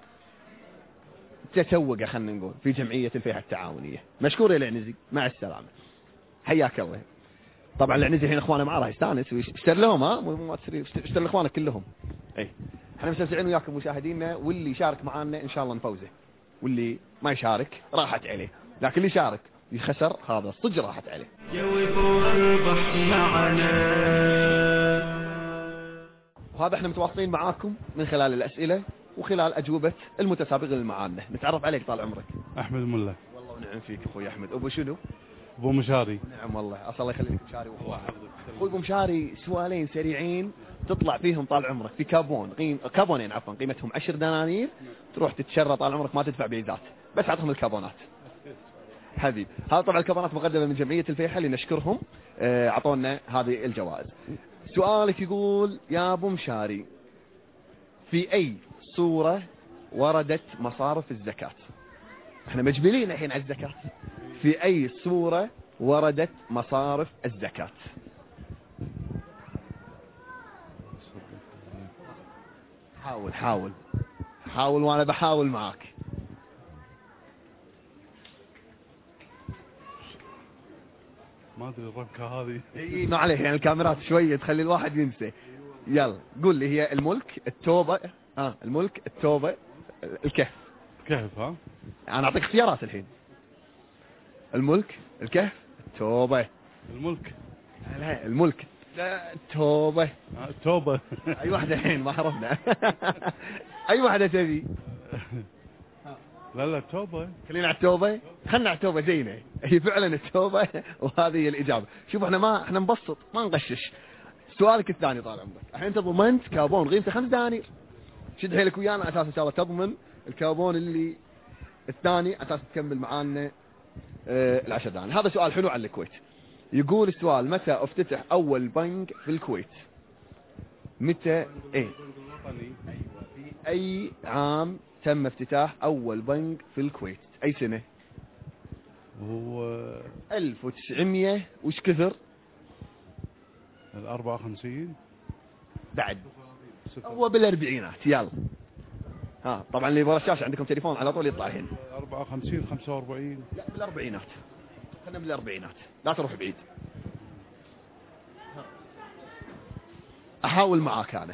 Speaker 5: تسوقه خلينا نقول في جمعية الفيحة التعاونية. مشكور يا العنزي، مع السلامة، حياك الله. طبعا العنزي الحين اخوانه معاه راح يستانس ويشتري لهم، ما اشتري لاخوانك كلهم. اي احنا مستمتعين وياكم مشاهدينا، واللي يشارك معنا ان شاء الله نفوزه، واللي ما يشارك راحت عليه، لكن اللي يشارك يخسر هذا الصدق راحت عليه.
Speaker 4: جاوب واربح معنا.
Speaker 5: وهذا احنا متواصلين معاكم من خلال الاسئله وخلال اجوبه المتسابقين اللي معانا. نتعرف عليك طال عمرك.
Speaker 7: احمد ملا.
Speaker 5: والله نعم فيك اخوي احمد. ابو شنو؟
Speaker 7: ابو مشاري.
Speaker 5: نعم والله اصلا الله يخليك مشاري. اخوي ابو مشاري سؤالين سريعين تطلع فيهم طال عمرك في كابونين عفوا قيمتهم 10 دنانير، تروح تتشرى طال عمرك ما تدفع بيزات، بس اعطهم الكابونات حبيب. هذا طبعا الكابونات مقدمه من جمعيه الفيحة اللي نشكرهم اعطونا هذه الجوائز. سؤالك يقول يا ابو مشاري في اي سوره وردت مصارف الزكاه؟ احنا مجبلين الحين على الزكاه. في اي سوره وردت مصارف الزكاه؟ حاول وانا بحاول معاك.
Speaker 7: ما ادري الربكه هذه.
Speaker 5: ما عليه يعني الكاميرات شويه تخلي الواحد ينسى. يلا قول لي هي الملك، التوبه، الملك، التوبه، الكهف.
Speaker 7: كهف. ها
Speaker 5: انا اعطيك اختيارات الحين. الملك، الكهف، التوبه.
Speaker 7: الملك.
Speaker 5: لا الملك، التوبه.
Speaker 7: التوبه.
Speaker 5: اي واحده الحين ما عرفنا. اي واحده تبي؟
Speaker 7: لا التوبه.
Speaker 5: خلينا على التوبه. خلنا على التوبه زينه، هي فعلا التوبه وهذه هي الاجابه. شوف احنا نبسط ما نغشش. سؤالك الثاني طال عمرك، الحين انت ضمنت كابون قيمته 5 دنانير، شد حيلك ويانا اساس ان شاء الله تضمن الكابون اللي الثاني اساس تكمل معانا ال10 دنانير. هذا سؤال حلو عن الكويت. يقول السؤال متى افتتح اول بنك في الكويت؟ متى ايه؟ في اي عام تم افتتاح اول بنك في الكويت؟ اي سنة؟
Speaker 7: هو
Speaker 5: 1900 وش كثر؟
Speaker 7: 54
Speaker 5: بعد هو بالاربعينات. يلا طبعا اللي ورا الشاشة عندكم تليفون على طول يطلع الحين.
Speaker 7: 54 45.
Speaker 5: لا بالاربعينات، خلنا بالاربعينات لا تروح بعيد. احاول معاك انا.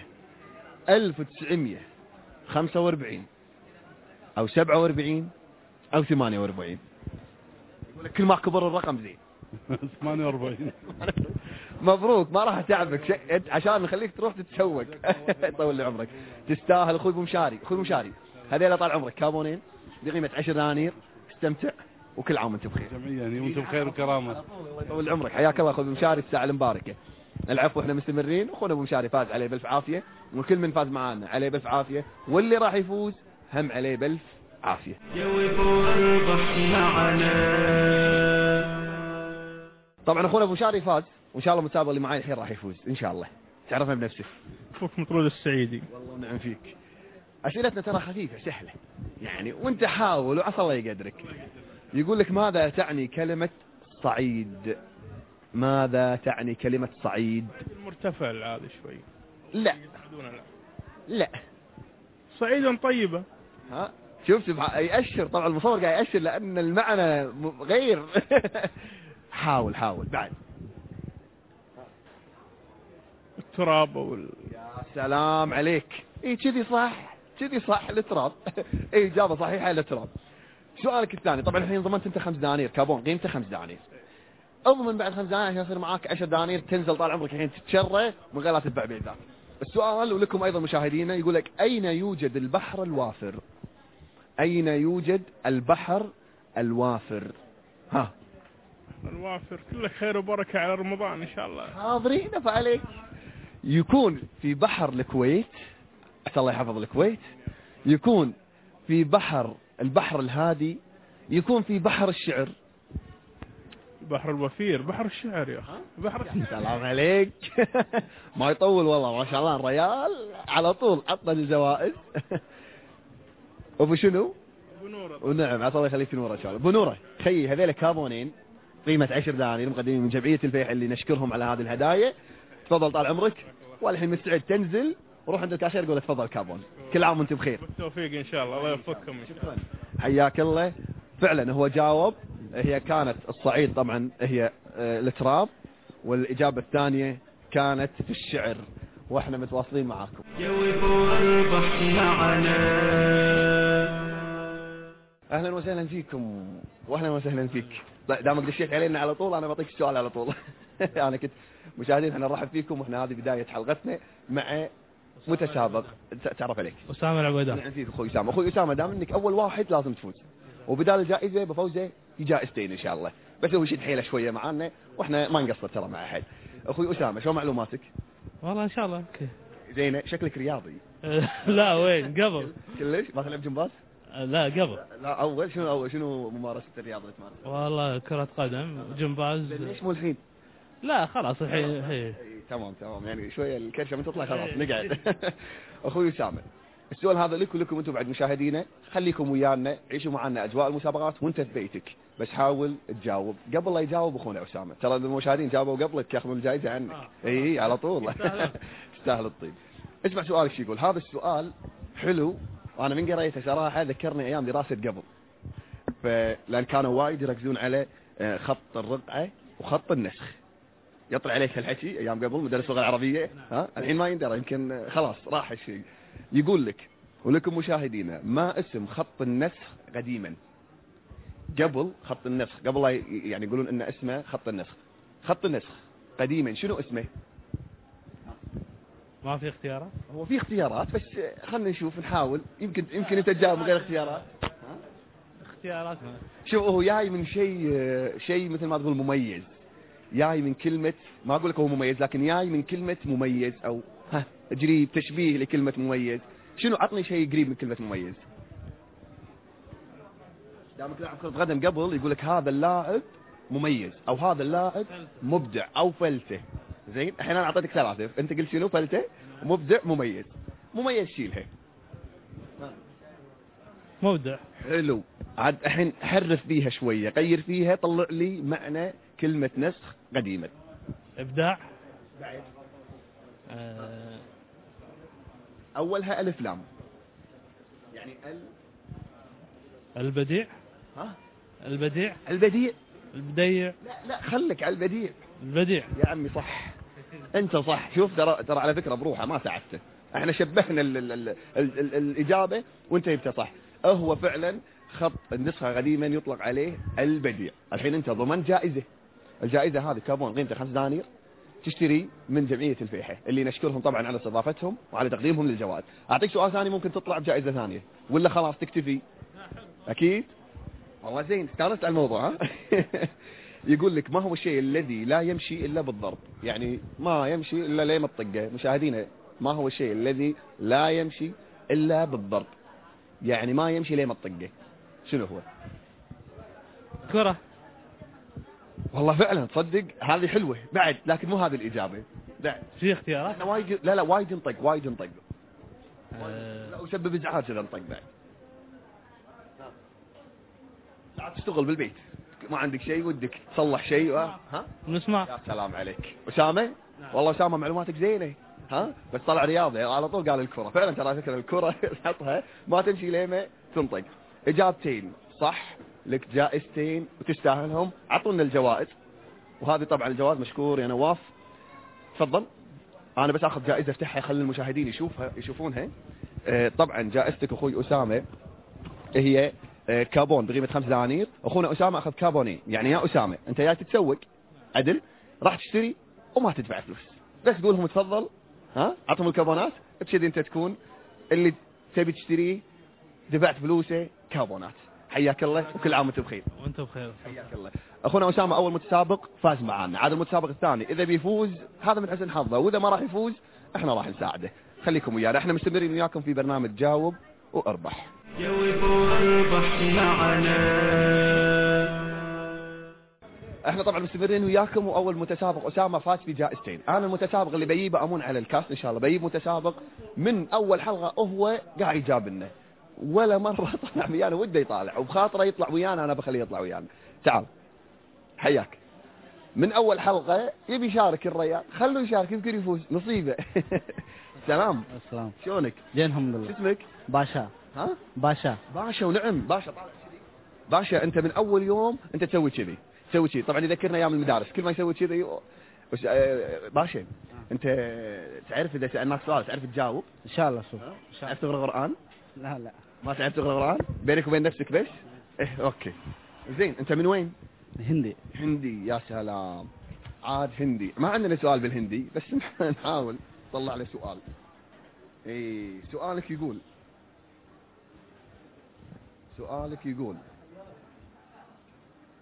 Speaker 5: 1945 او 47 او 48. يقول لك كل ما كبر الرقم زين.
Speaker 7: 48.
Speaker 5: مبروك ما راح اتعبك عشان نخليك تروح تتسوق. يطول لي عمرك. تستاهل اخوي ابو مشاري. اخوي مشاري هذيلا طال عمرك كابونين بقيمه 10 دنانير. استمتع وكل عام وانت بخير.
Speaker 7: جميعا وانتم بخير وكرامه.
Speaker 5: الله يطول عمرك. حياك الله اخوي ابو مشاري الساعه المباركه. العفو احنا مستمرين. اخونا ابو مشاري فاز عليه بالف عافيه، وكل من فاز معانا عليه بالف عافيه، واللي راح يفوز هم عليه بالف عافيه.
Speaker 4: جوب واربح معنا.
Speaker 5: طبعا اخونا ابو مشاري فاز، وان شاء الله المتابع اللي معي الحين راح يفوز ان شاء الله. تعرفنا بنفسك.
Speaker 8: اخوك مطرود السعيدي.
Speaker 5: والله نعم فيك. اسئلتنا ترى خفيفه سهله يعني، وانت حاول وعسى الله يقدرك. يقول لك ماذا تعني كلمه صعيد؟ ماذا تعني كلمه صعيد؟
Speaker 8: المرتفع هذا شوي.
Speaker 5: لا لا
Speaker 8: صعيدا طيبه.
Speaker 5: شوف يأشر. طبعا المصور قاعد يأشر لأن المعنى غير. حاول بعد.
Speaker 8: التراب
Speaker 5: يا سلام عليك. كذي صح التراب. إجابة صحيحة التراب. سؤالك الثاني طبعا الحين ضمنت انت 5 دنانير كابون قيمته 5 دنانير. اضمن بعد 5 دنانير عشان يصير معاك 10 دنانير تنزل طال عمرك الحين تتشرى من غير لا تدفع بيزات. السؤال ولكم ايضا مشاهدينا يقول لك اين يوجد البحر الوافر؟ اين يوجد البحر الوافر؟
Speaker 8: الوافر كله خير وبركة على رمضان ان شاء الله.
Speaker 5: حاضرين فعليك. يكون في بحر الكويت، أسأل الله يحفظ الكويت. يكون في البحر الهادي. يكون في بحر الشعر.
Speaker 8: بحر الوفير، بحر الشعر يا اخي. بحر الشعر.
Speaker 5: سلام عليك. ما يطول والله ما شاء الله الريال على طول عطنا الجوائز. ابو شنو؟
Speaker 8: ابو نوره.
Speaker 5: ونعم عسى الله يخليك نوره ان شاء الله. ابو نوره خيي هذيلا كابونين قيمه 10 دنانير مقدمين من جمعيه الفيحة اللي نشكرهم على هذه الهدايا. تفضل طال عمرك، والحين مستعد تنزل وروح عند الكاشير قول تفضل كابون. كل عام وانت بخير.
Speaker 8: بالتوفيق ان شاء الله. الله يوفقكم.
Speaker 5: شكرا حياك الله. فعلا هو جاوب. هي كانت الصعيد طبعا هي التراب، والاجابه الثانيه كانت في الشعر، واحنا متواصلين معاكم.
Speaker 4: جوب واربح معنا.
Speaker 5: اهلا وسهلا فيكم واهلا وسهلا فيك. دامك دشيت علينا على طول انا بعطيك السؤال على طول. انا كنت مشاهدين احنا نرحب فيكم، واحنا هذه بدايه حلقتنا مع متسابق. تعرف عليك
Speaker 8: اسامه العبيدان.
Speaker 5: نعم فيك اخوي اسامه. اخوي اسامه دام انك اول واحد لازم تفوز، وبدال الجائزه بفوزه جائزتين ان شاء الله، بس هو يشد حيله شويه معانا واحنا ما نقصر ترى مع احد. اخوي اسامه شو معلوماتك؟
Speaker 8: والله ان شاء الله اوكي.
Speaker 5: زينه، شكلك رياضي.
Speaker 8: لا وين قبل؟
Speaker 5: كلش ما تلعب جمباز؟
Speaker 8: لا قبل.
Speaker 5: لا اول شنو ممارسه الرياضه اللي تمارسها؟
Speaker 8: والله كرة قدم، جمباز.
Speaker 5: ليش مو الحين؟
Speaker 8: لا خلاص الحين هي.
Speaker 5: تمام يعني شويه الكرشه من تطلع خلاص نقعد. اخوي اسامه السؤال هذا لك ولكم انتم بعد مشاهدينا، خليكم ويانا عيشوا معنا اجواء المسابقات وانت في بيتك، بس حاول تجاوب. قبل لا يجاوب اخونا اسامه، ترى المشاهدين جاوبوا قبلك ياخذون الجائزه عنك. اي على طول. تستاهل الطيب. اسمع سؤالك شو يقول. هذا السؤال حلو وانا من قريته صراحه ذكرني ايام دراسه قبل، لان كانوا وايد يركزون على خط الرقعه وخط النسخ. يطلع عليك الحكي ايام قبل مدرس اللغه العربيه، ها الحين ما يندرى يمكن خلاص راح الشيء. يقول لك ولكم مشاهدينا ما اسم خط النسخ قديما؟ قبل خط النسخ، قبل لا يعني يقولون ان اسمه خط النسخ. خط النسخ قديما شنو اسمه؟
Speaker 8: ما في اختيارات؟
Speaker 5: هو في اختيارات بس خلينا نشوف نحاول، يمكن انت تجاوب من غير اختيارات.
Speaker 8: اختيارات ما.
Speaker 5: شوف هو جاي من شيء مثل ما تقول مميز، جاي من كلمة، ما أقول لك هو مميز لكن جاي من كلمة مميز أو قريب تشبيه لكلمة مميز. شنو؟ عطني شيء قريب من كلمة مميز. دامك لاعب كرة قدم قبل يقول لك هذا اللاعب مميز أو هذا اللاعب مبدع أو فلته. زين الحين أنا أعطيتك ثلاثة، أنت قلت شنو؟ فلته، مبدع، مميز. مميز شيلها.
Speaker 8: مبدع.
Speaker 5: حلو. عاد الحين حرف فيها شوية، غير فيها، طلع لي معنى كلمة نسخ قديما.
Speaker 8: إبداع.
Speaker 5: بعد. أولها ألف لام. يعني
Speaker 8: البديع.
Speaker 5: ها؟
Speaker 8: البديع.
Speaker 5: البديع.
Speaker 8: البديع.
Speaker 5: لا خلك على البديع.
Speaker 8: البديع.
Speaker 5: يا عمي صح. أنت صح. شوف ترى على فكرة بروحه ما ساعدته. احنا شبهنا الإجابة وانت جبتها صح. هو فعلا خط النسخة قديما يطلق عليه البديع. الحين انت ضمنت جائزة. الجائزة هذه كابون قيمتها 5 دنانير تشتري من جمعية الفيحة اللي نشكرهم طبعا على استضافتهم وعلى تقديمهم للجوائز. أعطيك سؤال ثاني ممكن تطلع بجائزة ثانية ولا خلاص تكتفي؟ أكيد؟ والله زين استانست على الموضوع. ها؟ يقول لك ما هو الشيء الذي لا يمشي إلا بالضرب؟ يعني ما يمشي إلا ليه ما تطقه. مشاهدينا ما هو الشيء الذي لا يمشي إلا بالضرب؟ يعني ما يمشي ليه ما تطقه. شنو هو؟
Speaker 8: كرة.
Speaker 5: والله فعلا تصدق هذه حلوة بعد لكن مو هذه الإجابة. بعد
Speaker 8: في اختيارات؟
Speaker 5: وايد لا وايد نطق. لا وسبب ازعاج اذا نطق بعد. لا تشتغل بالبيت ما عندك شيء ودك تصلح شيء ها؟
Speaker 8: نسمع.
Speaker 5: يا سلام عليك أسامة. والله أسامة معلوماتك زينة ها، بس طلع رياضي على طول قال الكرة. فعلا ترى فكرة الكرة تحطها ما تمشي ليه تنطق. إجابتين صح، لك جائزتين وتستاهلهم. عطونا الجوائز، وهذه طبعا الجوائز مشكور يا نواف. تفضل. أنا بس أخذ جائزة افتحها خلي المشاهدين يشوفونها. طبعا جائزتك أخوي أسامة هي كابون بقيمة 5 دنانير. أخونا أسامة أخذ كابونين. يعني يا أسامة أنت جاي تتسوق عدل، راح تشتري وما تدفع فلوس، بس تقول لهم تفضل ها عطهم الكابونات بكذي انت تكون اللي تبي تشتريه دفعت فلوسه كابونات. حياك الله وكل عام وانت بخير.
Speaker 8: وانت بخير.
Speaker 5: حياك الله. اخونا اسامه اول متسابق فاز معانا، عاد المتسابق الثاني اذا بيفوز هذا من حسن حظه، واذا ما راح يفوز احنا راح نساعده. خليكم ويانا، احنا مستمرين وياكم في برنامج جاوب واربح.
Speaker 4: جاوب واربح معنا.
Speaker 5: احنا طبعا مستمرين وياكم، واول متسابق اسامه فاز في جائزتين. انا المتسابق اللي بجيبه امون على الكاس ان شاء الله، بجيب متسابق من اول حلقه هو قاعد يجاب لنا ولا مره طلع ويانا وده يطالع، وبخاطره يطلع ويانا انا بخليه يطلع ويانا. تعال حياك. من اول حلقه يبي يشارك الريال، خلوه يشارك يمكن يفوز نصيبه. سلام.
Speaker 9: السلام.
Speaker 5: شلونك؟
Speaker 9: زين الحمد لله.
Speaker 5: شو اسمك؟
Speaker 9: باشا.
Speaker 5: ها؟
Speaker 9: باشا.
Speaker 5: باشا. ونعم باشا. طالع كذي باشا. انت من اول يوم انت تسوي كذي تسوي كذي. طبعا يذكرنا ايام المدارس كل ما يسوي كذي. باشا انت تعرف اذا سالناك سؤال تعرف تجاوب
Speaker 9: ان شاء الله. شوف
Speaker 5: تعرف تقرا قران؟
Speaker 9: لا
Speaker 5: ما تعرف تقرا قران بينك وبين نفسك بس؟ ايه اوكي زين. انت من وين؟
Speaker 9: هندي.
Speaker 5: هندي. يا سلام. عاد هندي ما عندنا سؤال بالهندي بس نحاول نطلع له سؤال. ايه سؤالك يقول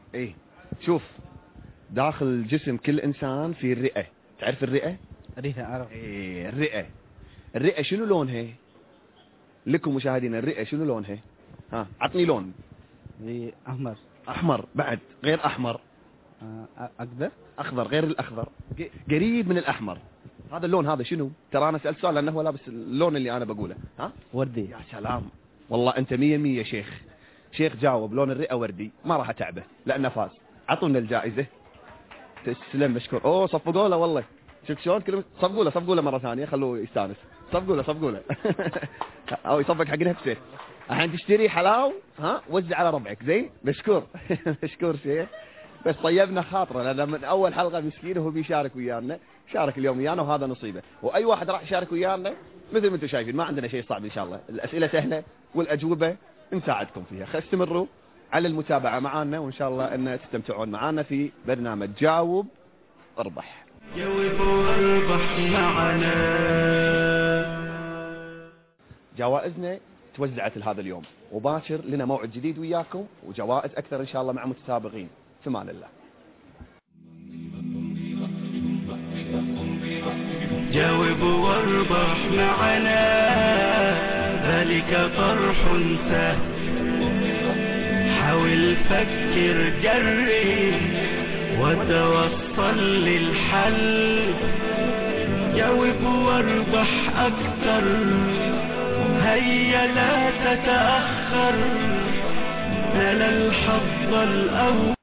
Speaker 5: ايه شوف، داخل جسم كل انسان في الرئة. تعرف الرئة؟
Speaker 9: ريحة أعرف.
Speaker 5: ايه الرئة شنو لونها؟ لكم مشاهدينا الرئة شنو لونها؟ ها عطني لون.
Speaker 9: أحمر.
Speaker 5: احمر بعد غير احمر.
Speaker 9: أكبر.
Speaker 5: اخضر غير الاخضر، قريب من الاحمر. هذا اللون هذا شنو؟ ترى انا سألت سؤال لانه هو لابس اللون اللي انا بقوله. ها
Speaker 9: وردي.
Speaker 5: يا سلام والله انت 100 شيخ جاوب لون الرئة وردي، ما راح اتعبه لانه فاز. عطونا الجائزة. تسلم مشكور. اوه صفقوا له والله. شفت شلون كلمة صفقوا له مرة ثانية خلوه يستانس. صفقوا له او يصفق حق نفسه. الحين تشتري حلاو ها وزع على ربعك زين. مشكور مشكور شيخ. بس طيبنا خاطره لان من اول حلقة مسكين وهو بيشارك ويانا، شارك اليوم ويانا وهذا نصيبه. واي واحد راح يشارك ويانا مثل ما انتم شايفين ما عندنا شيء صعب ان شاء الله. الاسئلة سهلة والاجوبة نساعدكم فيها. استمروا على المتابعة معنا وان شاء الله ان تستمتعون معنا في برنامج جاوب اربح.
Speaker 4: جاوب واربح معنا.
Speaker 5: جوائزنا توزعت لهذا اليوم، وباكر لنا موعد جديد وياكم وجوائز اكثر ان شاء الله مع متسابقين. في امان الله.
Speaker 4: جاوب واربح معنا، ذلك طرح سهل. حاول فكر جرب وتوصل للحل. جاوب واربح أكثر، هيا لا تتأخر، نال الحظ الأول.